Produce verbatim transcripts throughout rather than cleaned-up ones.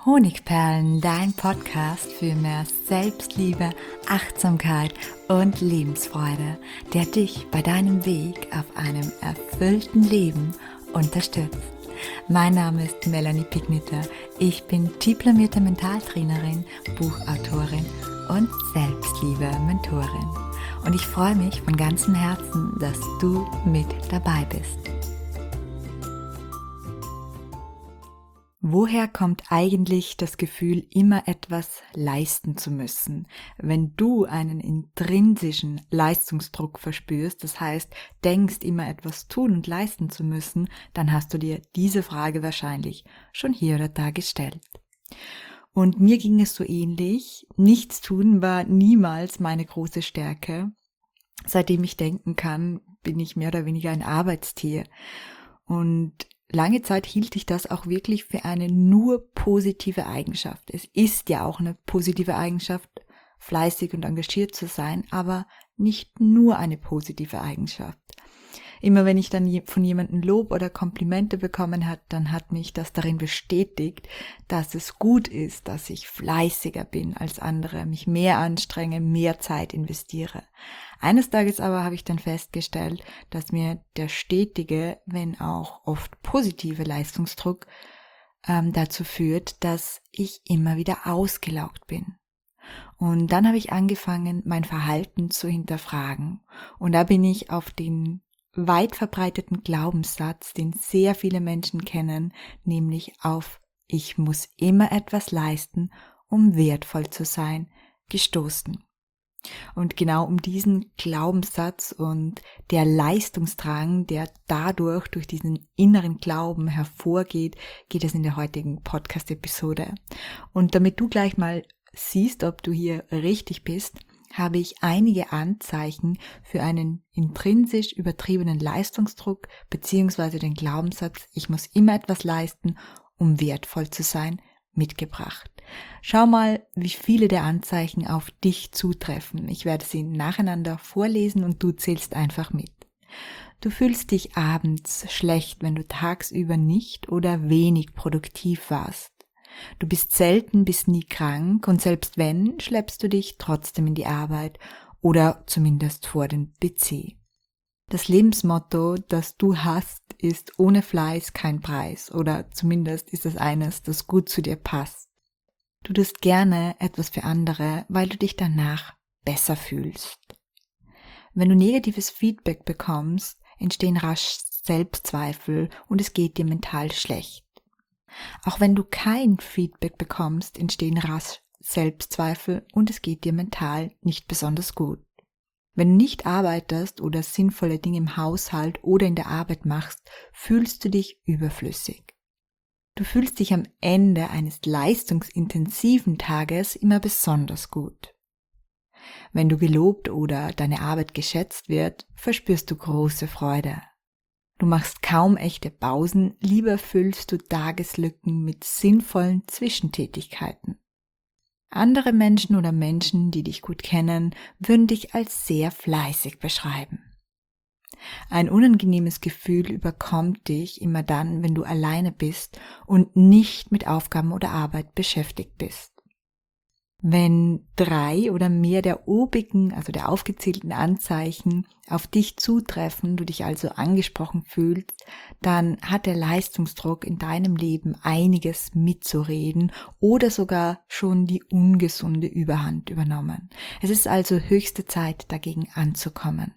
Honigperlen, dein Podcast für mehr Selbstliebe, Achtsamkeit und Lebensfreude, der dich bei deinem Weg auf einem erfüllten Leben unterstützt. Mein Name ist Melanie Pigniter. Ich bin diplomierte Mentaltrainerin, Buchautorin und Selbstliebe-Mentorin. Und ich freue mich von ganzem Herzen, dass du mit dabei bist. Woher kommt eigentlich das Gefühl, immer etwas leisten zu müssen? Wenn du einen intrinsischen Leistungsdruck verspürst, das heißt, denkst, immer etwas tun und leisten zu müssen, dann hast du dir diese Frage wahrscheinlich schon hier oder da gestellt. Und mir ging es so ähnlich. Nichts tun war niemals meine große Stärke. Seitdem ich denken kann, bin ich mehr oder weniger ein Arbeitstier. Und lange Zeit hielt ich das auch wirklich für eine nur positive Eigenschaft. Es ist ja auch eine positive Eigenschaft, fleißig und engagiert zu sein, aber nicht nur eine positive Eigenschaft. Immer wenn ich dann von jemandem Lob oder Komplimente bekommen habe, dann hat mich das darin bestätigt, dass es gut ist, dass ich fleißiger bin als andere, mich mehr anstrenge, mehr Zeit investiere. Eines Tages aber habe ich dann festgestellt, dass mir der stetige, wenn auch oft positive Leistungsdruck ähm, dazu führt, dass ich immer wieder ausgelaugt bin. Und dann habe ich angefangen, mein Verhalten zu hinterfragen. Und da bin ich auf den weit verbreiteten Glaubenssatz, den sehr viele Menschen kennen, nämlich auf ich muss immer etwas leisten, um wertvoll zu sein, gestoßen. Und genau um diesen Glaubenssatz und der Leistungsdrang, der dadurch durch diesen inneren Glauben hervorgeht, geht es in der heutigen Podcast-Episode. Und damit du gleich mal siehst, ob du hier richtig bist, habe ich einige Anzeichen für einen intrinsisch übertriebenen Leistungsdruck bzw. den Glaubenssatz, ich muss immer etwas leisten, um wertvoll zu sein, mitgebracht. Schau mal, wie viele der Anzeichen auf dich zutreffen. Ich werde sie nacheinander vorlesen und du zählst einfach mit. Du fühlst dich abends schlecht, wenn du tagsüber nicht oder wenig produktiv warst. Du bist selten bis nie krank und selbst wenn, schleppst du dich trotzdem in die Arbeit oder zumindest vor den P C. Das Lebensmotto, das du hast, ist ohne Fleiß kein Preis oder zumindest ist es eines, das gut zu dir passt. Du tust gerne etwas für andere, weil du dich danach besser fühlst. Wenn du negatives Feedback bekommst, entstehen rasch Selbstzweifel und es geht dir mental schlecht. Auch wenn du kein Feedback bekommst, entstehen rasch Selbstzweifel und es geht dir mental nicht besonders gut. Wenn du nicht arbeitest oder sinnvolle Dinge im Haushalt oder in der Arbeit machst, fühlst du dich überflüssig. Du fühlst dich am Ende eines leistungsintensiven Tages immer besonders gut. Wenn du gelobt oder deine Arbeit geschätzt wird, verspürst du große Freude. Du machst kaum echte Pausen, lieber füllst du Tageslücken mit sinnvollen Zwischentätigkeiten. Andere Menschen oder Menschen, die dich gut kennen, würden dich als sehr fleißig beschreiben. Ein unangenehmes Gefühl überkommt dich immer dann, wenn du alleine bist und nicht mit Aufgaben oder Arbeit beschäftigt bist. Wenn drei oder mehr der obigen, also der aufgezählten Anzeichen auf dich zutreffen, du dich also angesprochen fühlst, dann hat der Leistungsdruck in deinem Leben einiges mitzureden oder sogar schon die ungesunde Überhand übernommen. Es ist also höchste Zeit, dagegen anzukommen.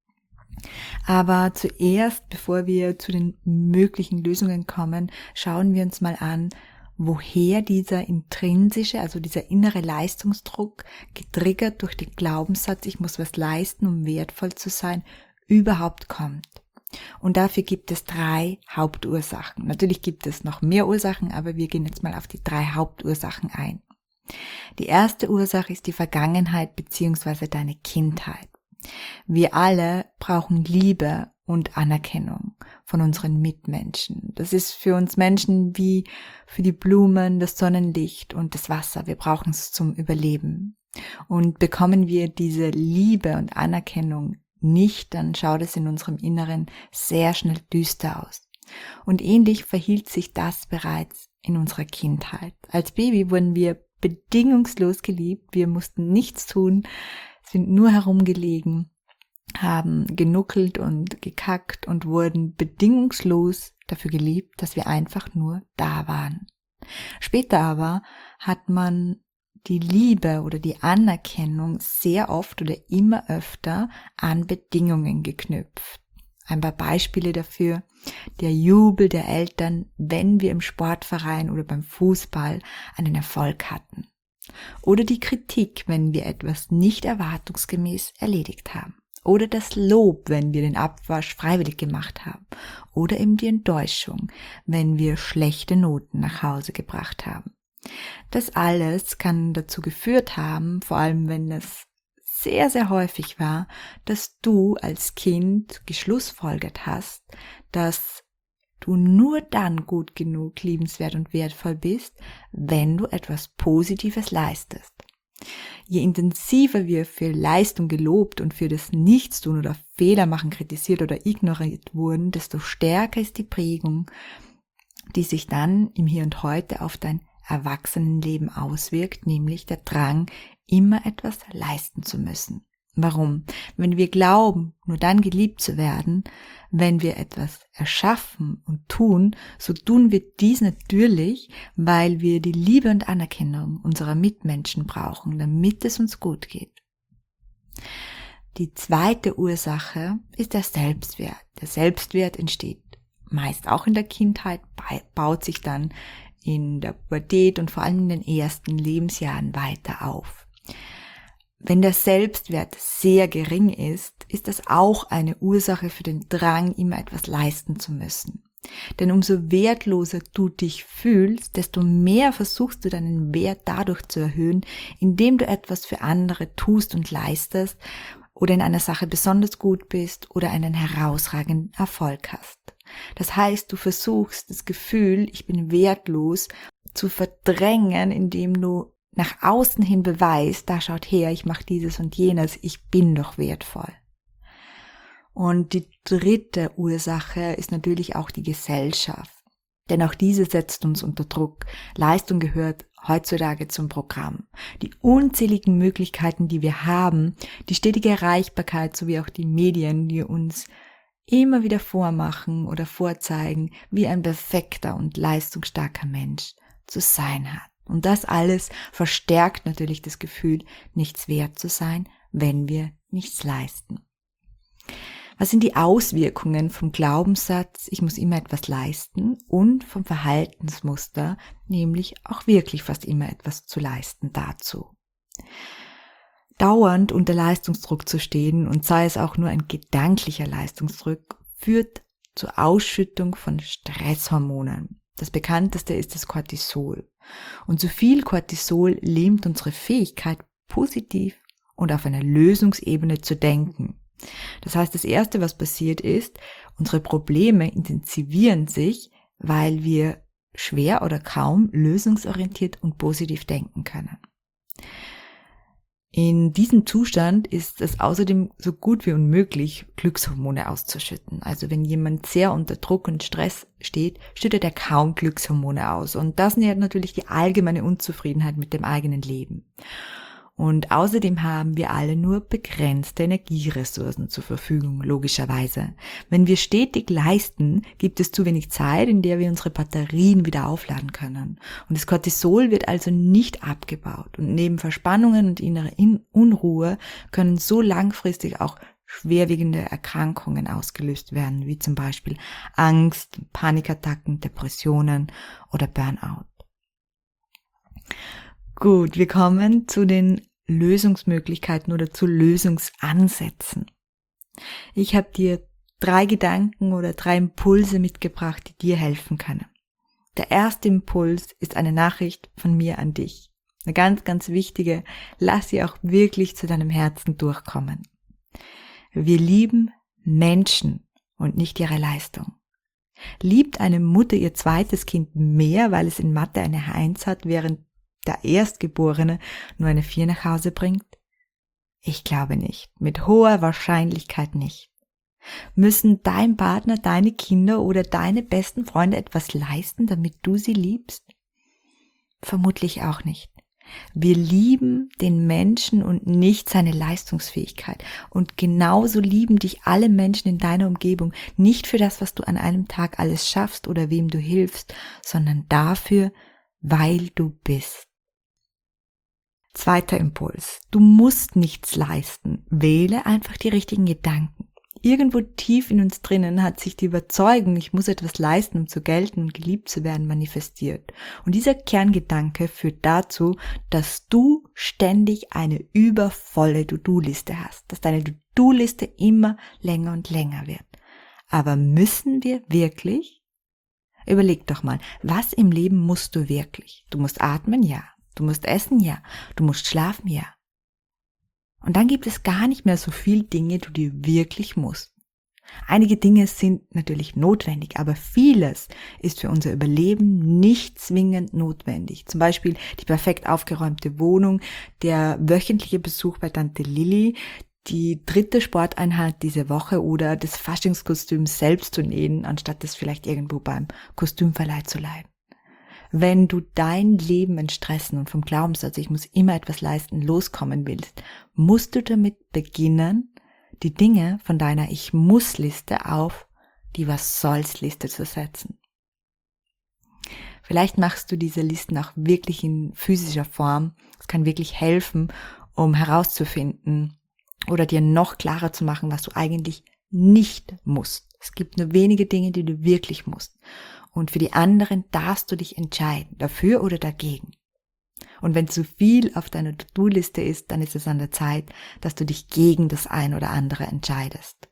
Aber zuerst, bevor wir zu den möglichen Lösungen kommen, schauen wir uns mal an, woher dieser intrinsische, also dieser innere Leistungsdruck, getriggert durch den Glaubenssatz, ich muss was leisten, um wertvoll zu sein, überhaupt kommt. Und dafür gibt es drei Hauptursachen. Natürlich gibt es noch mehr Ursachen, aber wir gehen jetzt mal auf die drei Hauptursachen ein. Die erste Ursache ist die Vergangenheit bzw. deine Kindheit. Wir alle brauchen Liebe und Anerkennung von unseren Mitmenschen. Das ist für uns Menschen wie für die Blumen, das Sonnenlicht und das Wasser. Wir brauchen es zum Überleben. Und bekommen wir diese Liebe und Anerkennung nicht, dann schaut es in unserem Inneren sehr schnell düster aus. Und ähnlich verhielt sich das bereits in unserer Kindheit. Als Baby wurden wir bedingungslos geliebt. Wir mussten nichts tun, sind nur herumgelegen, haben genuckelt und gekackt und wurden bedingungslos dafür geliebt, dass wir einfach nur da waren. Später aber hat man die Liebe oder die Anerkennung sehr oft oder immer öfter an Bedingungen geknüpft. Ein paar Beispiele dafür: der Jubel der Eltern, wenn wir im Sportverein oder beim Fußball einen Erfolg hatten. Oder die Kritik, wenn wir etwas nicht erwartungsgemäß erledigt haben. Oder das Lob, wenn wir den Abwasch freiwillig gemacht haben. Oder eben die Enttäuschung, wenn wir schlechte Noten nach Hause gebracht haben. Das alles kann dazu geführt haben, vor allem wenn es sehr, sehr häufig war, dass du als Kind geschlussfolgert hast, dass du nur dann gut genug, liebenswert und wertvoll bist, wenn du etwas Positives leistest. Je intensiver wir für Leistung gelobt und für das Nichtstun oder Fehler machen kritisiert oder ignoriert wurden, desto stärker ist die Prägung, die sich dann im Hier und Heute auf dein Erwachsenenleben auswirkt, nämlich der Drang, immer etwas leisten zu müssen. Warum? Wenn wir glauben, nur dann geliebt zu werden, wenn wir etwas erschaffen und tun, so tun wir dies natürlich, weil wir die Liebe und Anerkennung unserer Mitmenschen brauchen, damit es uns gut geht. Die zweite Ursache ist der Selbstwert. Der Selbstwert entsteht meist auch in der Kindheit, baut sich dann in der Pubertät und vor allem in den ersten Lebensjahren weiter auf. Wenn der Selbstwert sehr gering ist, ist das auch eine Ursache für den Drang, immer etwas leisten zu müssen. Denn umso wertloser du dich fühlst, desto mehr versuchst du deinen Wert dadurch zu erhöhen, indem du etwas für andere tust und leistest oder in einer Sache besonders gut bist oder einen herausragenden Erfolg hast. Das heißt, du versuchst das Gefühl, ich bin wertlos, zu verdrängen, indem du nach außen hin beweist, da schaut her, ich mache dieses und jenes, ich bin doch wertvoll. Und die dritte Ursache ist natürlich auch die Gesellschaft. Denn auch diese setzt uns unter Druck. Leistung gehört heutzutage zum Programm. Die unzähligen Möglichkeiten, die wir haben, die stetige Erreichbarkeit sowie auch die Medien, die uns immer wieder vormachen oder vorzeigen, wie ein perfekter und leistungsstarker Mensch zu sein hat. Und das alles verstärkt natürlich das Gefühl, nichts wert zu sein, wenn wir nichts leisten. Was sind die Auswirkungen vom Glaubenssatz, ich muss immer etwas leisten, und vom Verhaltensmuster, nämlich auch wirklich fast immer etwas zu leisten dazu? Dauernd unter Leistungsdruck zu stehen, und sei es auch nur ein gedanklicher Leistungsdruck, führt zur Ausschüttung von Stresshormonen. Das bekannteste ist das Cortisol. Und zu viel Cortisol lähmt unsere Fähigkeit, positiv und auf einer Lösungsebene zu denken. Das heißt, das Erste, was passiert ist, unsere Probleme intensivieren sich, weil wir schwer oder kaum lösungsorientiert und positiv denken können. In diesem Zustand ist es außerdem so gut wie unmöglich, Glückshormone auszuschütten. Also wenn jemand sehr unter Druck und Stress steht, schüttet er kaum Glückshormone aus. Und das nährt natürlich die allgemeine Unzufriedenheit mit dem eigenen Leben. Und außerdem haben wir alle nur begrenzte Energieressourcen zur Verfügung, logischerweise. Wenn wir stetig leisten, gibt es zu wenig Zeit, in der wir unsere Batterien wieder aufladen können. Und das Cortisol wird also nicht abgebaut. Und neben Verspannungen und innerer Unruhe können so langfristig auch schwerwiegende Erkrankungen ausgelöst werden, wie zum Beispiel Angst, Panikattacken, Depressionen oder Burnout. Gut, wir kommen zu den Lösungsmöglichkeiten oder zu Lösungsansätzen. Ich habe dir drei Gedanken oder drei Impulse mitgebracht, die dir helfen können. Der erste Impuls ist eine Nachricht von mir an dich. Eine ganz, ganz wichtige, lass sie auch wirklich zu deinem Herzen durchkommen. Wir lieben Menschen und nicht ihre Leistung. Liebt eine Mutter ihr zweites Kind mehr, weil es in Mathe eine Eins hat, während der Erstgeborene nur eine vier nach Hause bringt? Ich glaube nicht. Mit hoher Wahrscheinlichkeit nicht. Müssen dein Partner, deine Kinder oder deine besten Freunde etwas leisten, damit du sie liebst? Vermutlich auch nicht. Wir lieben den Menschen und nicht seine Leistungsfähigkeit. Und genauso lieben dich alle Menschen in deiner Umgebung, nicht für das, was du an einem Tag alles schaffst oder wem du hilfst, sondern dafür, weil du bist. Zweiter Impuls. Du musst nichts leisten. Wähle einfach die richtigen Gedanken. Irgendwo tief in uns drinnen hat sich die Überzeugung, ich muss etwas leisten, um zu gelten und geliebt zu werden, manifestiert. Und dieser Kerngedanke führt dazu, dass du ständig eine übervolle To-Do-Liste hast, dass deine To-Do-Liste immer länger und länger wird. Aber müssen wir wirklich? Überleg doch mal, was im Leben musst du wirklich? Du musst atmen, ja. Du musst essen, ja. Du musst schlafen, ja. Und dann gibt es gar nicht mehr so viel Dinge, die du wirklich musst. Einige Dinge sind natürlich notwendig, aber vieles ist für unser Überleben nicht zwingend notwendig. Zum Beispiel die perfekt aufgeräumte Wohnung, der wöchentliche Besuch bei Tante Lilly, die dritte Sporteinheit diese Woche oder das Faschingskostüm selbst zu nähen, anstatt es vielleicht irgendwo beim Kostümverleih zu leihen. Wenn du dein Leben in Stressen und vom Glaubenssatz, ich muss immer etwas leisten, loskommen willst, musst du damit beginnen, die Dinge von deiner Ich-muss-Liste auf die Was-soll's-Liste zu setzen. Vielleicht machst du diese Listen auch wirklich in physischer Form. Es kann wirklich helfen, um herauszufinden oder dir noch klarer zu machen, was du eigentlich nicht musst. Es gibt nur wenige Dinge, die du wirklich musst. Und für die anderen darfst du dich entscheiden, dafür oder dagegen. Und wenn zu viel auf deiner To-Do-Liste ist, dann ist es an der Zeit, dass du dich gegen das ein oder andere entscheidest.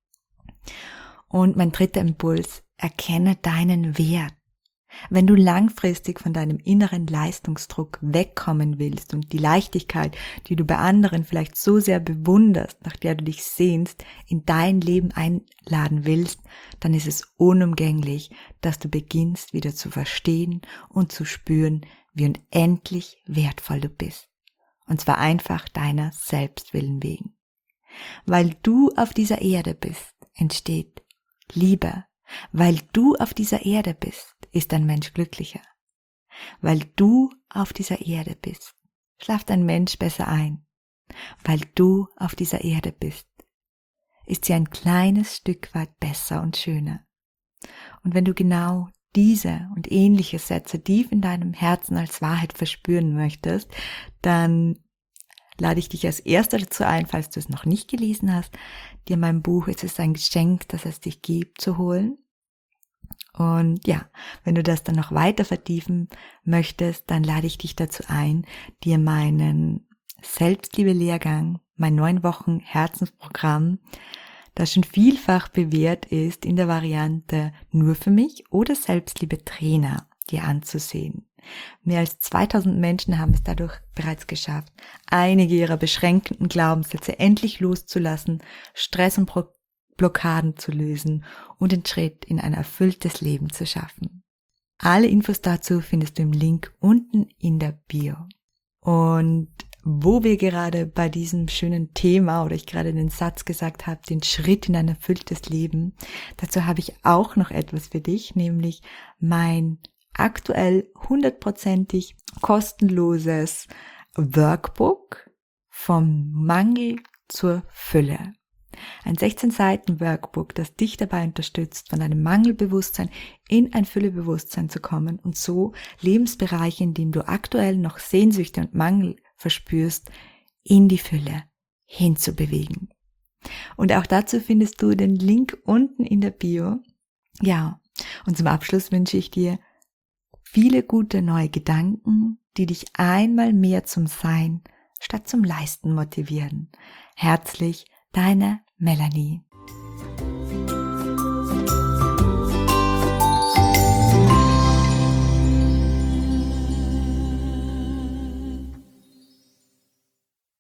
Und mein dritter Impuls, erkenne deinen Wert. Wenn du langfristig von deinem inneren Leistungsdruck wegkommen willst und die Leichtigkeit, die du bei anderen vielleicht so sehr bewunderst, nach der du dich sehnst, in dein Leben einladen willst, dann ist es unumgänglich, dass du beginnst wieder zu verstehen und zu spüren, wie unendlich wertvoll du bist. Und zwar einfach deiner Selbstwillen wegen. Weil du auf dieser Erde bist, entsteht Liebe. Weil du auf dieser Erde bist, ist ein Mensch glücklicher. Weil du auf dieser Erde bist, schlaft ein Mensch besser ein. Weil du auf dieser Erde bist, ist sie ein kleines Stück weit besser und schöner. Und wenn du genau diese und ähnliche Sätze tief in deinem Herzen als Wahrheit verspüren möchtest, dann lade ich dich als Erster dazu ein, falls du es noch nicht gelesen hast, dir mein Buch "Es ist ein Geschenk, das es dich gibt" zu holen. Und ja, wenn du das dann noch weiter vertiefen möchtest, dann lade ich dich dazu ein, dir meinen Selbstliebe-Lehrgang, mein neun Wochen Herzensprogramm, das schon vielfach bewährt ist, in der Variante nur für mich oder Selbstliebe-Trainer, dir anzusehen. Mehr als zweitausend Menschen haben es dadurch bereits geschafft, einige ihrer beschränkenden Glaubenssätze endlich loszulassen, Stress und Pro- Blockaden zu lösen und den Schritt in ein erfülltes Leben zu schaffen. Alle Infos dazu findest du im Link unten in der Bio. Und wo wir gerade bei diesem schönen Thema oder ich gerade den Satz gesagt habe, den Schritt in ein erfülltes Leben, dazu habe ich auch noch etwas für dich, nämlich mein aktuell hundertprozentig kostenloses Workbook vom Mangel zur Fülle. Ein sechzehn Seiten Workbook, das dich dabei unterstützt, von einem Mangelbewusstsein in ein Füllebewusstsein zu kommen und so Lebensbereiche, in denen du aktuell noch Sehnsüchte und Mangel verspürst, in die Fülle hinzubewegen. Und auch dazu findest du den Link unten in der Bio. Ja, und zum Abschluss wünsche ich dir viele gute neue Gedanken, die dich einmal mehr zum Sein statt zum Leisten motivieren. Herzlich, deine Melanie.